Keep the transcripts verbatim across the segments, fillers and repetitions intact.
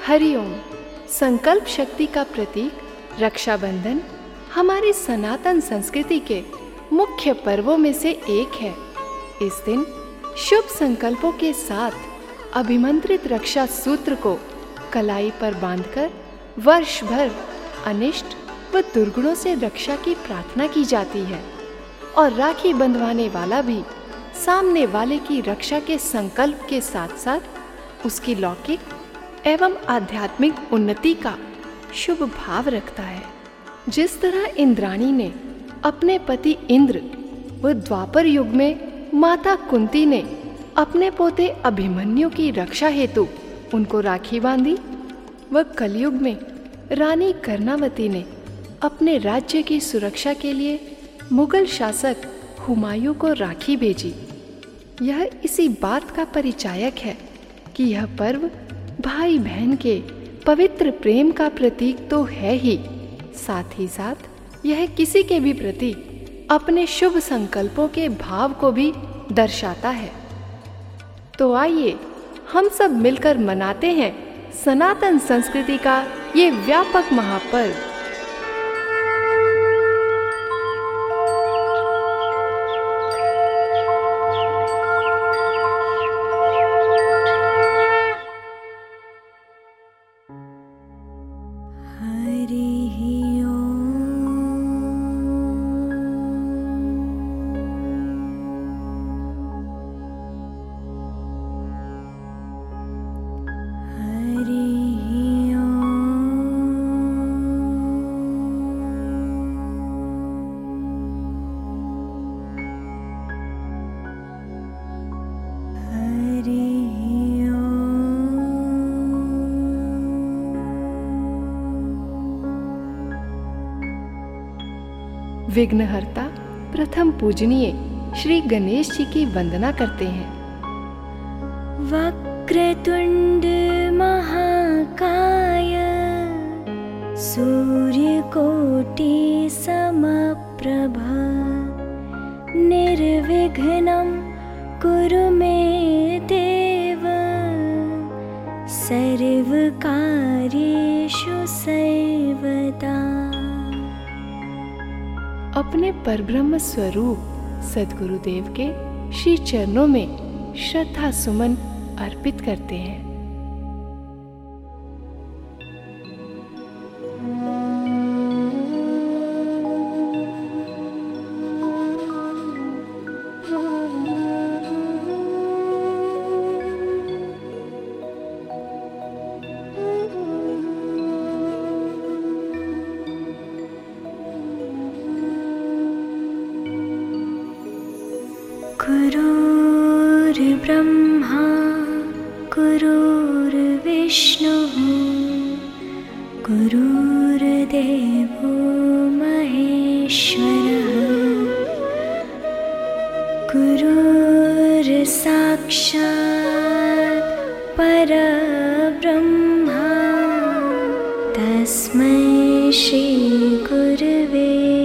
हरिओम। संकल्प शक्ति का प्रतीक रक्षाबंधन हमारी सनातन संस्कृति के मुख्य पर्वों में से एक है। इस दिन शुभ संकल्पों के साथ अभिमंत्रित रक्षा सूत्र को कलाई पर बांधकर वर्ष भर अनिष्ट व दुर्गुणों से रक्षा की प्रार्थना की जाती है और राखी बंधवाने वाला भी सामने वाले की रक्षा के संकल्प के साथ साथ उसकी लौकिक एवं आध्यात्मिक उन्नति का शुभ भाव रखता है। जिस तरह इंद्राणी ने अपने पति इंद्र व द्वापर युग में माता कुंती ने अपने पोते अभिमन्यु की रक्षा हेतु उनको राखी बांधी, व कलयुग में रानी कर्णावती ने अपने राज्य की सुरक्षा के लिए मुगल शासक हुमायूं को राखी भेजी। यह इसी बात का परिचायक है कि यह पर्व भाई बहन के पवित्र प्रेम का प्रतीक तो है ही, साथ ही साथ यह किसी के भी प्रति अपने शुभ संकल्पों के भाव को भी दर्शाता है। तो आइए हम सब मिलकर मनाते हैं सनातन संस्कृति का ये व्यापक महापर्व। विघ्नहर्ता प्रथम पूजनीय श्री गणेश जी की वंदना करते हैं। वक्रतुंड महाकाय सूर्यकोटि समप्रभा निर्विघ्नं कुरु मे देव सर्वकार्येषु सर्वदा। अपने परब्रह्म स्वरूप सद्गुरुदेव के श्री चरणों में श्रद्धा सुमन अर्पित करते हैं। गुरुर्ब्रह्मा गुरुर्विष्णुः गुरुर्देवो महेश्वरः गुरुर्साक्षात् परब्रह्मा तस्मै श्री गुरवे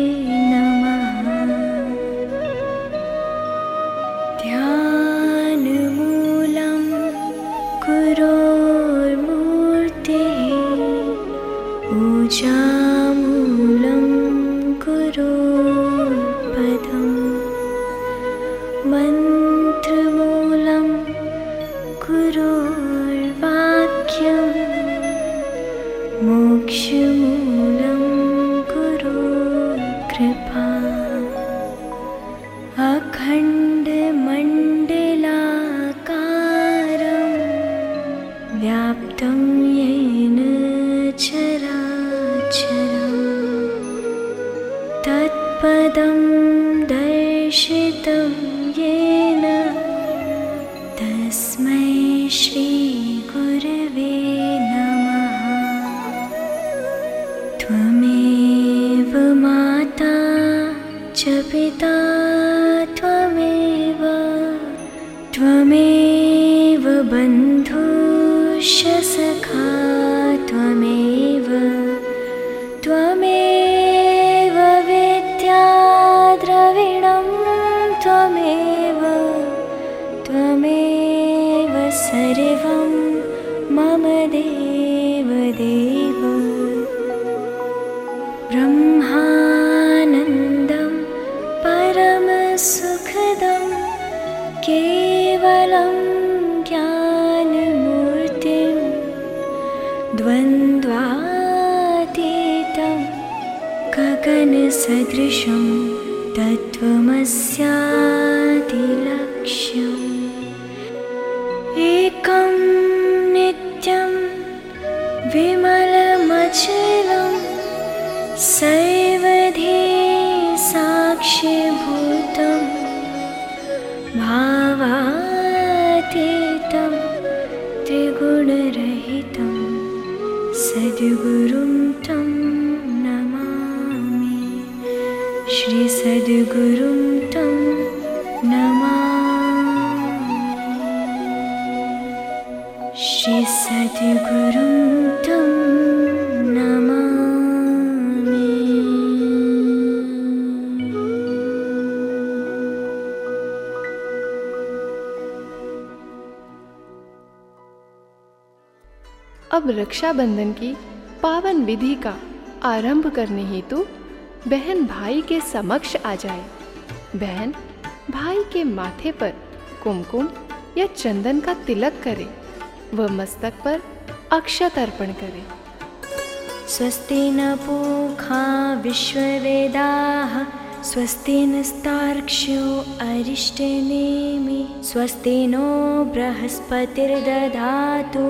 मूलं गुरोर्पदं मन्त्रमूलं गुरोर्वाक्यं मोक्षमूलं गुरोर्कृपा अखण्डमण्डलाकारं व्याप्तं येन चराचरं तत्पदं दर्शितं येन तस्मै श्री गुरवे नमः। त्वमेव माता च पिता त्वमेव त्वमेव बन्धुश्च सखा त्वमेव त्वमेव विद्या द्रविणं त्वमेव त्वमेव सर्वं मम देव देव ब्रह्मानन्दं परमसुखदं केवलं ज्ञानमूर्तिं द्वन्द्वातीतं गगनसदृशं तत्त्वमस्यादिलक्ष्यम् एकं नित्यं विमलमचलं सर्वधी साक्षीभूतं भावातीतं त्रिगुणरहितं सद्गुरुं तं नमामि। श्री सद्गुरुं तं नमामि। श्री सद्गुरुं तं नमामि। अब रक्षाबंधन की पावन विधि का आरंभ करने हेतु बहन भाई के समक्ष आ जाए। बहन भाई के माथे पर कुमकुम या चंदन का तिलक करे व मस्तक पर अक्षत अर्पण करे। स्वस्ति न पूषा विश्ववेदाः स्वस्ति नस्तार्क्ष्यो अरिष्टनेमि स्वस्ति नो बृहस्पतिर्दधातु।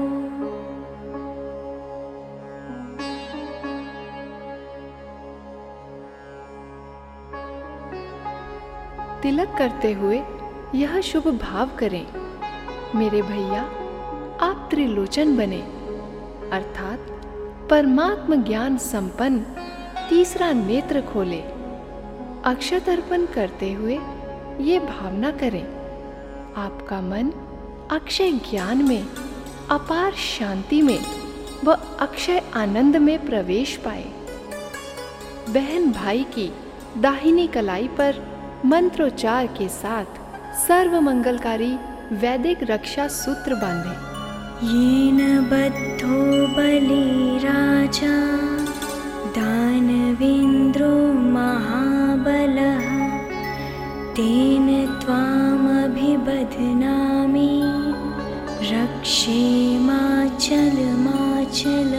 तिलक करते हुए यह शुभ भाव करें, मेरे भैया आप त्रिलोचन बने, अर्थात परमात्म ज्ञान संपन्न तीसरा नेत्र खोले। अक्षत अर्पण करते हुए ये भावना करें, आपका मन अक्षय ज्ञान में, अपार शांति में व अक्षय आनंद में प्रवेश पाए। बहन भाई की दाहिनी कलाई पर मंत्रोच्चार के साथ सर्व मंगलकारी वैदिक रक्षा सूत्र बांधे। येन बद्धो बलिराजा दानवेन्द्रो महाबलः तेन त्वामभिबध्नामि रक्षेमाचलमाचल।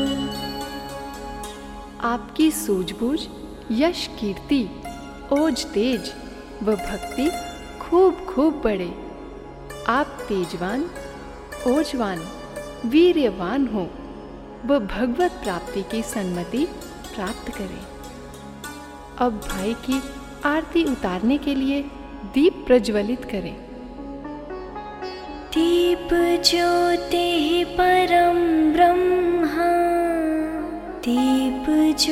आपकी सूझबूझ, यश, कीर्ति, ओज तेज व भक्ति खूब खूब बढ़े। आप तेजवान, ओजवान, वीर्यवान हो व भगवत प्राप्ति की सन्मति प्राप्त करें। अब भाई की आरती उतारने के लिए दीप प्रज्वलित करें। दीप ज्योतिः परं ब्रह्म दीप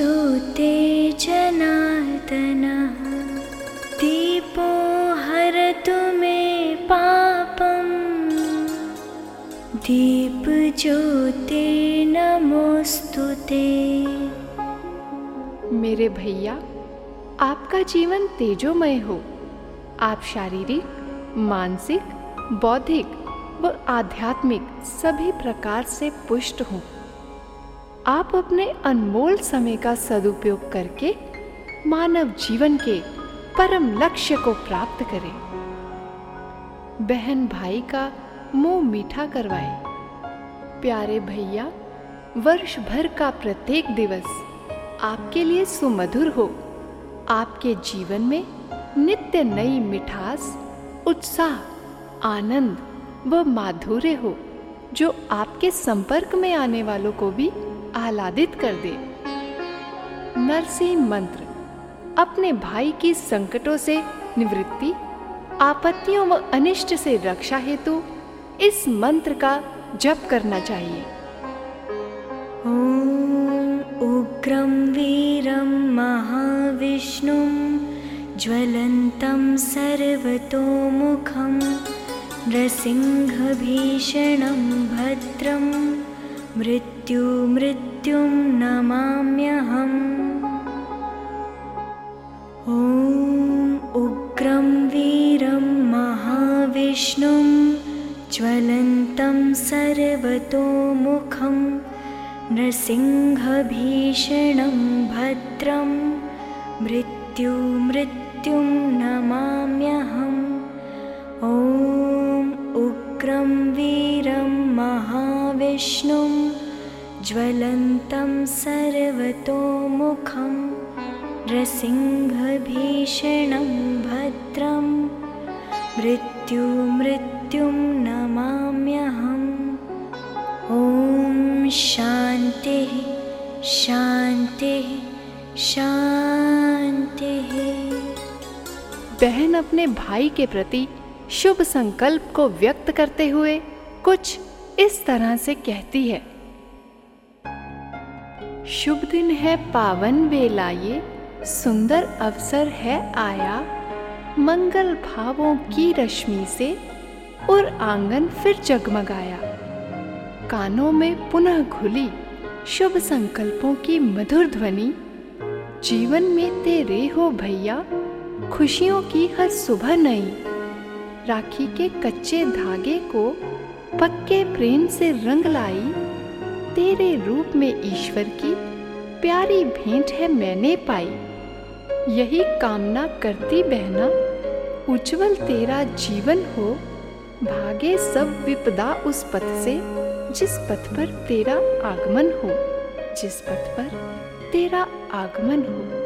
ज्योतिर्जनार्दनः दीपो हरतु मे पापं दीप ज्योते नमोस्तुते। मेरे भैया आपका जीवन तेजोमय हो। आप शारीरिक, मानसिक, बौद्धिक व आध्यात्मिक सभी प्रकार से पुष्ट हों। आप अपने अनमोल समय का सदुपयोग करके मानव जीवन के परम लक्ष्य को प्राप्त करें। बहन भाई का मुंह मीठा करवाएं। प्यारे भैया, वर्ष भर का प्रत्येक दिवस आपके लिए सुमधुर हो। आपके जीवन में नित्य नई मिठास, उत्साह, आनंद व माधुर्य हो, जो आपके संपर्क में आने वालों को भी आह्लादित कर दे। नरसिंह मंत्र अपने भाई की संकटों से निवृत्ति, आपत्तियों व अनिष्ट से रक्षा हेतु इस मंत्र का जप करना चाहिए। ओम उग्रं वीरं महाविष्णुं ज्वलन्तं सर्वतोमुखं नृसिंहभीषणं भद्रं मृत्यु मृत्युं नमाम्यहम्। ॐ उग्रं वीरं महाविष्णुं ज्वलन्तं सर्वतोमुखं नृसिंहभीषणं भद्रं मृत्युमृत्युं नमाम्यहम् ॐ उग्रं वीरं महाविष्णुं ज्वलन्तं सर्वतोमुखं नृसिंहभीषणं भद्रं मृत्युमृत्युं नमाम्यहम् ॐ शान्तिः शान्तिः शान्तिः। बहन अपने भाई के प्रति शुभ संकल्प को व्यक्त करते हुए कुछ इस तरह से कहती है। शुभ दिन है पावन बेला ये, सुंदर अवसर है आया, मंगल भावों की रश्मि से और आंगन फिर जगमगाया। कानों में पुनः घुली शुभ संकल्पों की मधुर ध्वनि, जीवन में तेरे हो भैया खुशियों की हर सुबह नई। राखी के कच्चे धागे को पक्के प्रेम से रंग लाई, तेरे रूप में ईश्वर की प्यारी भेंट है मैंने पाई। यही कामना करती बहना उज्जवल तेरा जीवन हो, भागे सब विपदा उस पथ से जिस पथ पर तेरा आगमन हो, जिस पथ पर तेरा आगमन हो।